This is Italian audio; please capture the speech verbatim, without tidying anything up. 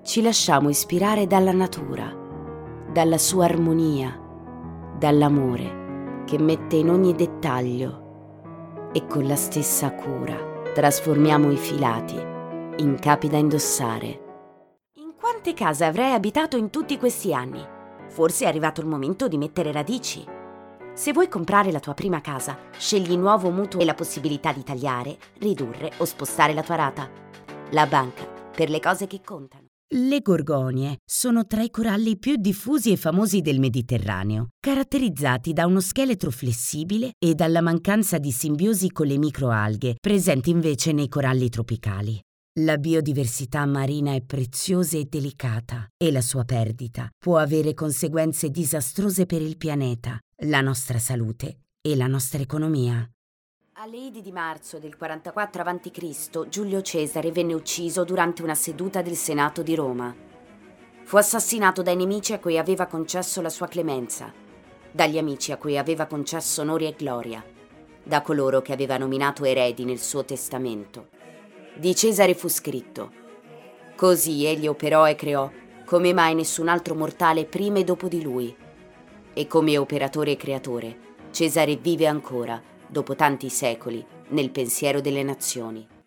Ci lasciamo ispirare dalla natura, dalla sua armonia, dall'amore che mette in ogni dettaglio e con la stessa cura trasformiamo i filati in capi da indossare. In quante case avrai abitato in tutti questi anni? Forse è arrivato il momento di mettere radici. Se vuoi comprare la tua prima casa, scegli nuovo mutuo e la possibilità di tagliare, ridurre o spostare la tua rata. La banca, per le cose che contano. Le gorgonie sono tra i coralli più diffusi e famosi del Mediterraneo, caratterizzati da uno scheletro flessibile e dalla mancanza di simbiosi con le microalghe, presenti invece nei coralli tropicali. La biodiversità marina è preziosa e delicata e la sua perdita può avere conseguenze disastrose per il pianeta, la nostra salute e la nostra economia. Alle Idi di marzo del quarantaquattro avanti Cristo, Giulio Cesare venne ucciso durante una seduta del Senato di Roma. Fu assassinato dai nemici a cui aveva concesso la sua clemenza, dagli amici a cui aveva concesso onori e gloria, da coloro che aveva nominato eredi nel suo testamento. Di Cesare fu scritto: «Così egli operò e creò, come mai nessun altro mortale prima e dopo di lui. E come operatore e creatore, Cesare vive ancora, dopo tanti secoli, nel pensiero delle nazioni».